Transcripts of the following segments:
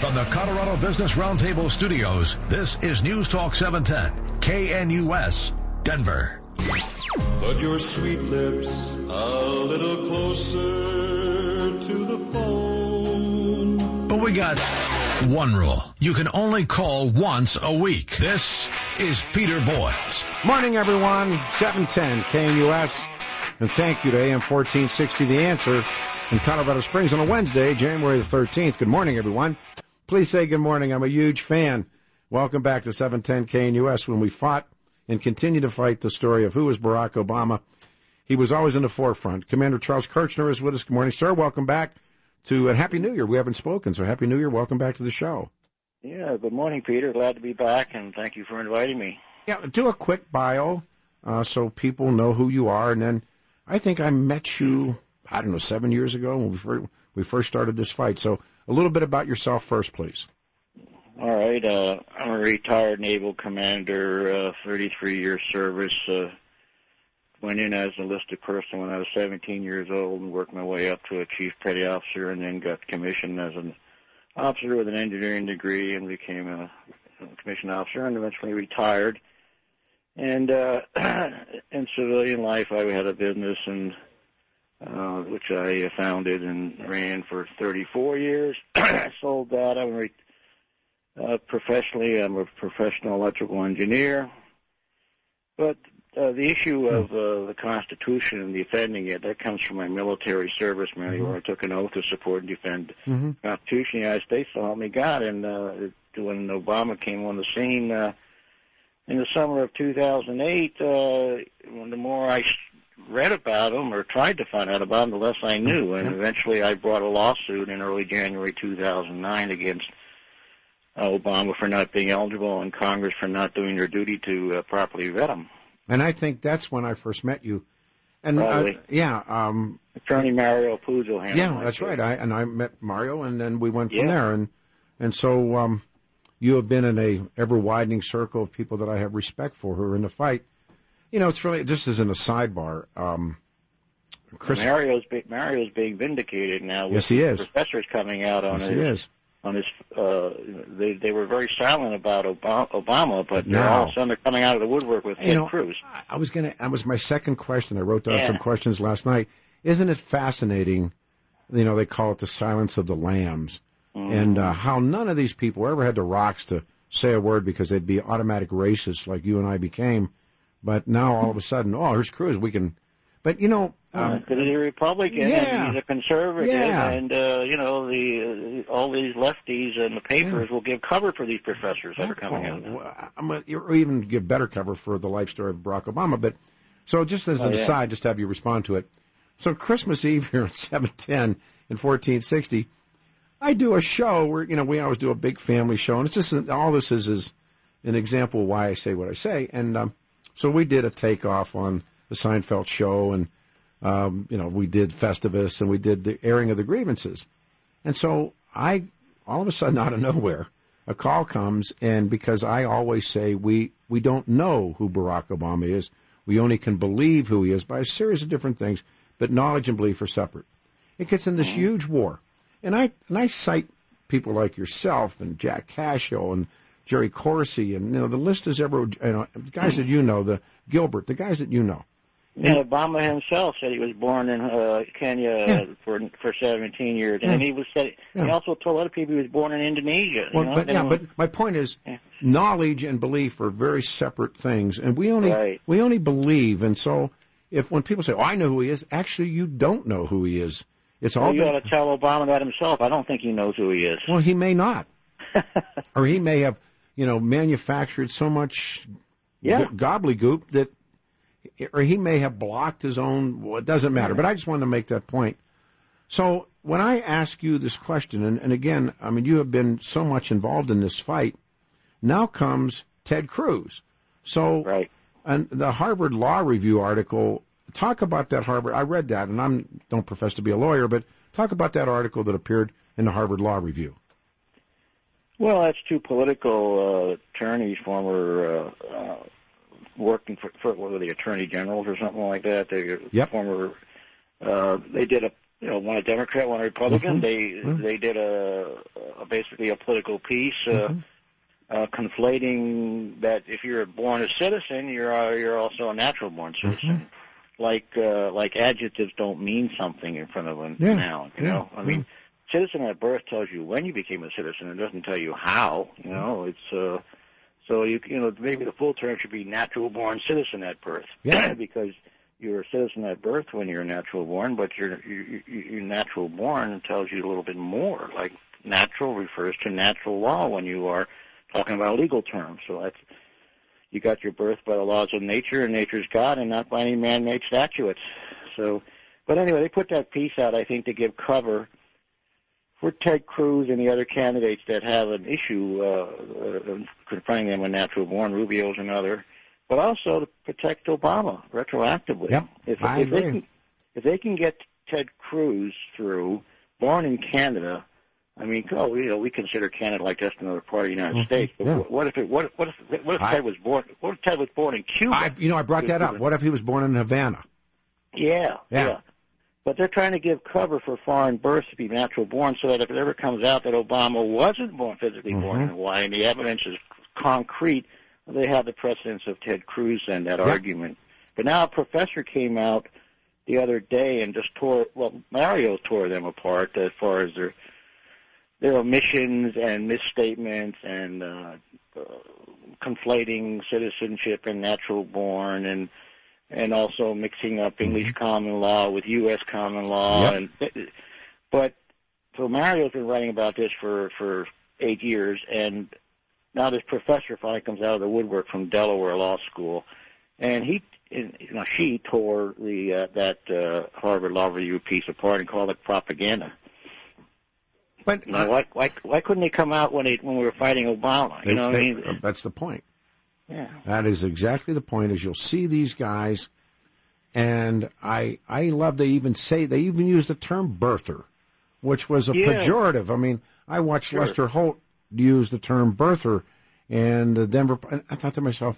From the Colorado Business Roundtable studios, this is News Talk 710, KNUS, Denver. Put your sweet lips a little closer to the phone. But we got one rule. You can only call once a week. This is Peter Boyles. Morning, everyone. 710 KNUS. And thank you to AM 1460 The Answer in Colorado Springs on a Wednesday, January the 13th. Good morning, everyone. Please say good morning. I'm a huge fan. Welcome back to 710 KNUS. When we fought and continue to fight the story of who is Barack Obama, he was always in the forefront. Commander Charles Kirchner is with us. Good morning, sir. Welcome back and Happy New Year. We haven't spoken, so Happy New Year. Welcome back to the show. Yeah, good morning, Peter. Glad to be back, and thank you for inviting me. Yeah, do a quick bio so people know who you are. And then I think I met you, 7 years ago when we first started this fight. So a little bit about yourself first, please. All right. I'm a retired naval commander, 33 years service. Went in as an enlisted person when I was 17 years old and worked my way up to a chief petty officer, and then got commissioned as an officer with an engineering degree and became a commissioned officer and eventually retired. And in civilian life, I had a business and which I founded and ran for 34 years. I sold that. Professionally, I'm a professional electrical engineer. But the issue of the Constitution and defending it, that comes from my military service manual, where I took an oath to support and defend the Constitution of the United States, so help me God. And when Obama came on the scene in the summer of 2008, the more I read about him or tried to find out about him, the less I knew. And eventually I brought a lawsuit in early January 2009 against Obama for not being eligible and Congress for not doing their duty to properly vet him. And I think that's when I first met you. And Attorney Mario Puzo handled. Yeah, that's right. I met Mario, and then we went from there. And so you have been in a ever-widening circle of people that I have respect for who are in the fight. You know, it's really, just as in a sidebar, Mario's being vindicated now. Yes, he is. Professors coming out on they were very silent about Obama, but now all of a sudden they're coming out of the woodwork with Ted Cruz. That was my second question. I wrote down some questions last night. Isn't it fascinating? You know, they call it the silence of the lambs, and how none of these people ever had the rocks to say a word because they'd be automatic racists like you and I became. But now all of a sudden, here's Cruz. We can. But you know, because he's a Republican and he's a conservative, and all these lefties and the papers will give cover for these professors that are coming out. Or even give better cover for the life story of Barack Obama. But so just as an aside, just to have you respond to it. So Christmas Eve here at 710 in 1460, I do a show where we always do a big family show, and it's just all this is an example of why I say what I say, and so we did a takeoff on the Seinfeld show, and we did Festivus, and we did the airing of the grievances. And so all of a sudden, out of nowhere, a call comes, and because I always say we don't know who Barack Obama is, we only can believe who he is by a series of different things, but knowledge and belief are separate. It gets in this huge war. And I cite people like yourself and Jack Cashill and Jerry Corsi, and the list is ever, the guys that the Gilbert, the guys that you know. And Obama himself said he was born in Kenya for 17 years, and he also told other people he was born in Indonesia. But my point is, knowledge and belief are very separate things, and we only believe. And so, when people say, I know who he is," actually you don't know who he is. It's all. You ought to tell Obama that himself. I don't think he knows who he is. Well, he may not, or he may have, manufactured so much gobbledygook that. Or he may have blocked his own. Well, it doesn't matter. But I just wanted to make that point. So when I ask you this question, and again, you have been so much involved in this fight. Now comes Ted Cruz. So, and the Harvard Law Review article. Talk about that Harvard. I read that, and I don't profess to be a lawyer, but talk about that article that appeared in the Harvard Law Review. Well, that's two political attorneys, former. Working for the attorney generals or something like that. They former. They did one a Democrat, one a Republican. They did basically a political piece conflating that if you're born a citizen, you're also a natural born citizen. Like adjectives don't mean something in front of a noun. You know, I mean, citizen at birth tells you when you became a citizen. It doesn't tell you how. You know, it's so maybe the full term should be natural born citizen at birth. Yeah. Because you're a citizen at birth when you're natural born, but you're natural born tells you a little bit more. Like natural refers to natural law when you are talking about legal terms. So that's, you got your birth by the laws of nature, and nature's God, and not by any man-made statutes. So, but anyway, they put that piece out, I think, to give cover for Ted Cruz and the other candidates that have an issue confronting them with natural born. Rubio's another. But also to protect Obama retroactively. Yep, if they can get Ted Cruz through, born in Canada, I mean, we consider Canada like just another part of the United States. But what if Ted was born? What if Ted was born in Cuba? I brought that up. What if he was born in Havana? Yeah. But they're trying to give cover for foreign births to be natural born, so that if it ever comes out that Obama wasn't physically born in Hawaii, and the evidence is concrete, they have the precedence of Ted Cruz and that argument. But now a professor came out the other day and just Mario tore them apart as far as their omissions and misstatements and conflating citizenship and natural born and also mixing up English common law with U.S. common law. But Mario's been writing about this for 8 years, and now this professor finally comes out of the woodwork from Delaware Law School, and she tore that Harvard Law Review piece apart and called it propaganda. But why couldn't they come out when we were fighting Obama? You know what I mean? That's the point. Yeah. That is exactly the point. Is you'll see these guys, and I love they even use the term birther, which was a pejorative. I mean, I watched Lester Holt use the term birther, and Denver. And I thought to myself,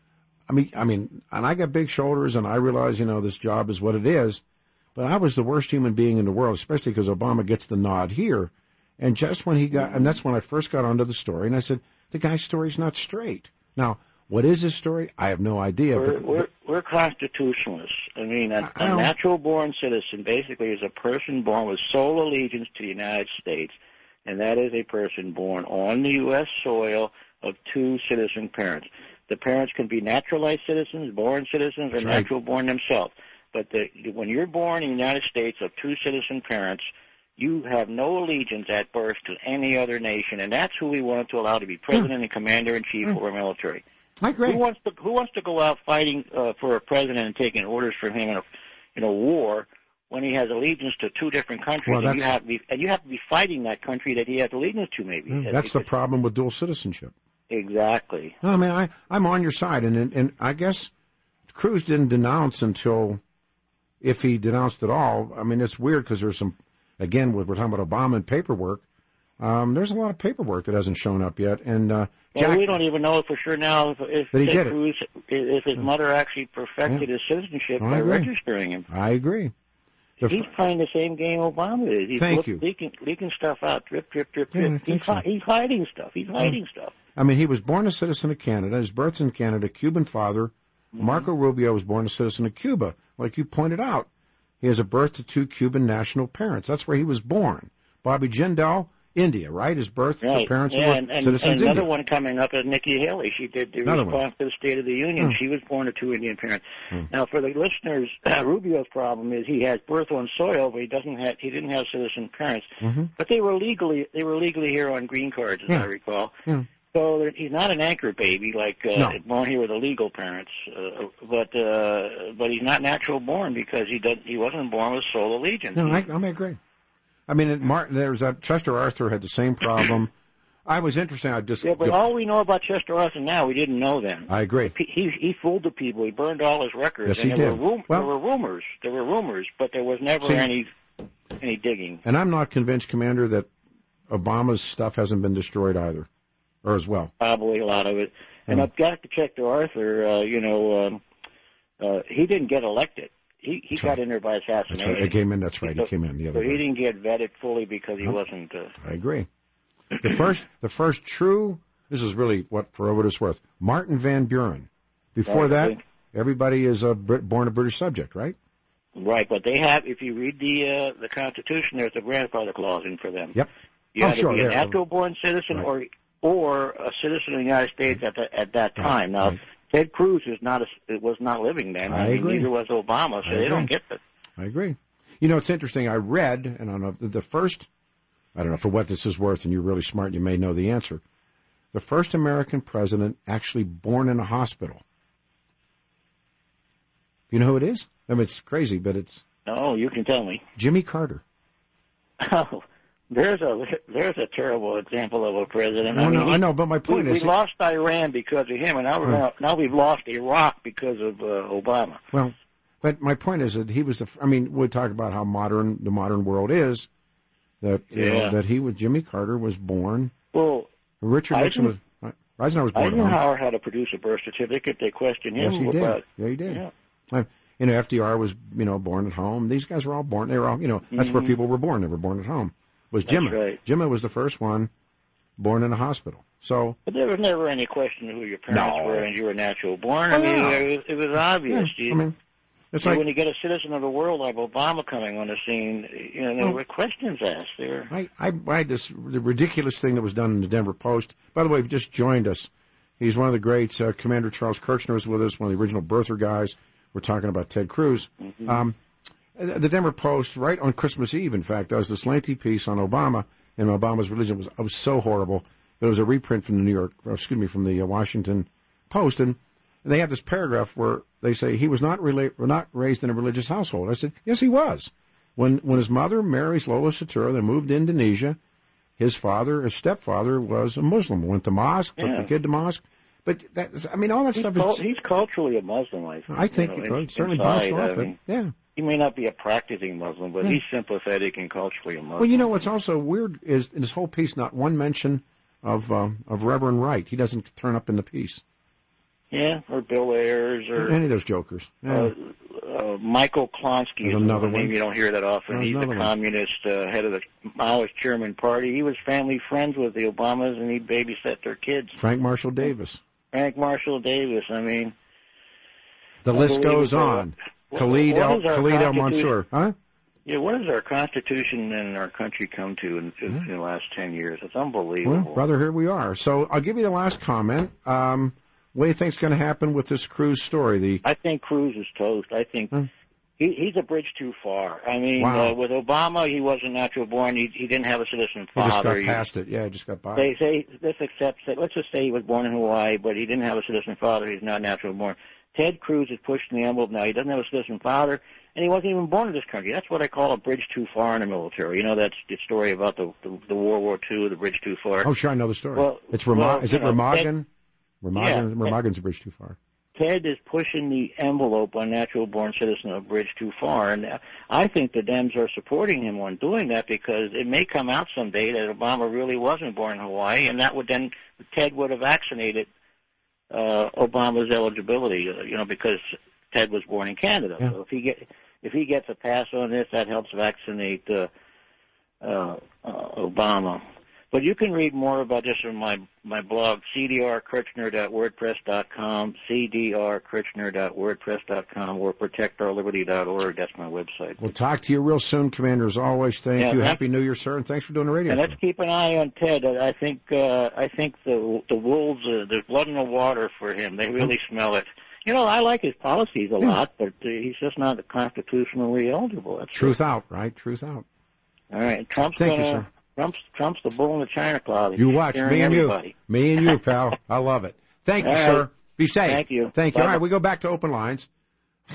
I mean, and I got big shoulders, and I realize, this job is what it is, but I was the worst human being in the world, especially because Obama gets the nod here. And just when and that's when I first got onto the story, and I said, the guy's story's not straight. Now, what is his story? I have no idea. We're constitutionalists. I mean, a natural-born citizen basically is a person born with sole allegiance to the United States, and that is a person born on the U.S. soil of two citizen parents. The parents can be naturalized citizens, born citizens, or natural-born themselves. But when you're born in the United States of two citizen parents, you have no allegiance at birth to any other nation, and that's who we want to allow to be president and commander-in-chief of our military. I agree. Who wants to go out fighting for a president and taking orders from him in a war when he has allegiance to two different countries, and you have to be fighting that country that he has allegiance to, maybe? That's the problem with dual citizenship. Exactly. No, I mean, I'm on your side, and I guess Cruz didn't denounce until, if he denounced at all. I mean, it's weird because there's some. Again, we're talking about Obama and paperwork. There's a lot of paperwork that hasn't shown up yet, and we don't even know for sure now if Ted Cruz, if his mother actually perfected his citizenship by registering him. I agree. He's playing the same game Obama is. He's leaking stuff out, drip. He's hiding stuff. Stuff. I mean, he was born a citizen of Canada. His birth's in Canada. Cuban father. Marco Rubio was born a citizen of Cuba, like you pointed out. He has a birth to two Cuban national parents. That's where he was born. Bobby Jindal, India, right? His birth to parents who were citizens and another India. One coming up is Nikki Haley. She did the response to the State of the Union. She was born to two Indian parents. Now, for the listeners, Rubio's problem is he has birth on soil, but he didn't have citizen parents. But they were legally here on green cards, as I recall. So he's not an anchor baby born here with illegal parents, but he's not natural born because he wasn't born with sole allegiance. No, I agree. I mean, there's Chester Arthur had the same problem. I was interested. But all we know about Chester Arthur now, we didn't know then. I agree. He fooled the people. He burned all his records. Yes, he did. There were rumors. There were rumors, but there was never any digging. And I'm not convinced, Commander, that Obama's stuff hasn't been destroyed either. Or as well. Probably a lot of it. And I've got to check to Arthur, he didn't get elected. he got in there by assassination. That's right. He came in. That's right. He came in the other way. So he didn't get vetted fully because he wasn't. I agree. The first true. This is really for what it's worth. Martin Van Buren. Before that, everybody is born a British subject, right? Right, but they have. If you read the Constitution, there's a grandfather clause in for them. Yep. You have to be a natural-born citizen or a citizen of the United States at that time. Now, Ted Cruz was not living then. I agree. Neither was Obama, so they don't get that. I agree. You know, it's interesting. I read, and I don't know, the first, I don't know for what this is worth, and you're really smart, you may know the answer. The first American president actually born in a hospital. You know who it is? I mean, it's crazy, but it's... No, you can tell me. Jimmy Carter. Oh, there's a terrible example of a president. I know, but my point is... We lost Iran because of him, and now we've lost Iraq because of Obama. Well, but my point is that he was we talk about how modern the modern world is, that Jimmy Carter was born... Well... Richard Nixon was... Eisenhower was born. Eisenhower had to produce a birth certificate. They questioned him. Yes, he did. Yeah, he did. Yeah. FDR was, born at home. These guys were all born. They were all, that's where people were born. They were born at home. Was Jimmy. Right. Jimmy was the first one born in a hospital. So. But there was never any question of who your parents were, and you were natural born. It was obvious. Yeah. It's when you get a citizen of the world like Obama coming on the scene, there were questions asked there. I had the ridiculous thing that was done in the Denver Post. By the way, if you just joined us, he's one of the greats. Commander Charles Kirchner was with us, one of the original birther guys. We're talking about Ted Cruz. Mm-hmm. The Denver Post, right on Christmas Eve, in fact, does this lengthy piece on Obama and Obama's religion. Was so horrible. There was a reprint from from the Washington Post, and they have this paragraph where they say he was not raised in a religious household. I said, yes, he was. When his mother, Mary Lola Satura, they moved to Indonesia, his stepfather was a Muslim, went to mosque, took the kid to mosque. But all that stuff. He's culturally a Muslim, I think. I think he certainly bounced off it. Yeah. He may not be a practicing Muslim, but he's sympathetic and culturally a Muslim. Well, what's also weird is in this whole piece, not one mention of Reverend Wright. He doesn't turn up in the piece. Yeah, or Bill Ayers, or any of those jokers. Yeah. Michael Klonsky is another name you don't hear that often. He's the communist head of the Maoist German party. He was family friends with the Obamas, and he babysat their kids. Frank Marshall Davis. The list goes on. Khalid El Mansour. Huh? Yeah, what has our Constitution and our country come to in the last 10 years? It's unbelievable. Well, brother, here we are. So I'll give you the last comment. What do you think's going to happen with this Cruz story? I think Cruz is toast. I think he's a bridge too far. With Obama, he wasn't natural born. He didn't have a citizen father. He just got past it. Yeah, he just got by. They say let's just say he was born in Hawaii, but he didn't have a citizen father. He's not natural born. Ted Cruz is pushing the envelope now. He doesn't have a citizen father, and he wasn't even born in this country. That's what I call a bridge too far in the military. That's the story about the World War II, the bridge too far. Oh, sure, I know the story. Well, is it Remagen? Remagen's a bridge too far. Ted is pushing the envelope on natural-born citizen of bridge too far, and I think the Dems are supporting him on doing that because it may come out someday that Obama really wasn't born in Hawaii, and that would then Ted would have vaccinated Obama's eligibility, because Ted was born in Canada. Yeah. So if he gets a pass on this, that helps vaccinate Obama. But you can read more about this on my blog, cdrkirchner.wordpress.com, cdrkirchner.wordpress.com, or protectourliberty.org. That's my website. We'll talk to you real soon, Commander. As always, thank you. Happy New Year, sir, and thanks for doing the radio. And let's keep an eye on Ted. I think the wolves, there's blood in the water for him. They really smell it. I like his policies a lot, but he's just not constitutionally eligible. That's Truth out, right? Truth out. All right. Thank you, sir. Trump's the bull in the China closet. You watch. Me and you, pal. I love it. Thank you, sir. Be safe. Thank you. All right, we go back to open lines.